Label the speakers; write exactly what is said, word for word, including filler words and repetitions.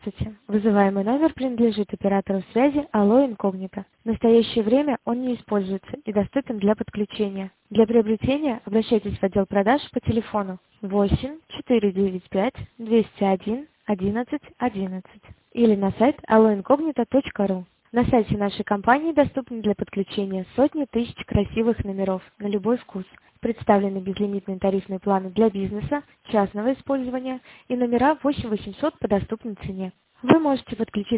Speaker 1: Здравствуйте. Вызываемый номер принадлежит оператору связи Allo Incognito. В настоящее время он не используется и доступен для подключения. Для приобретения обращайтесь в отдел продаж по телефону восемь четыре девять пять двести один одиннадцать одиннадцать или на сайт allo incognito точка ру. На сайте нашей компании доступны для подключения сотни тысяч красивых номеров на любой вкус. Представлены безлимитные тарифные планы для бизнеса, частного использования и номера восемь восемьсот по доступной цене. Вы можете подключить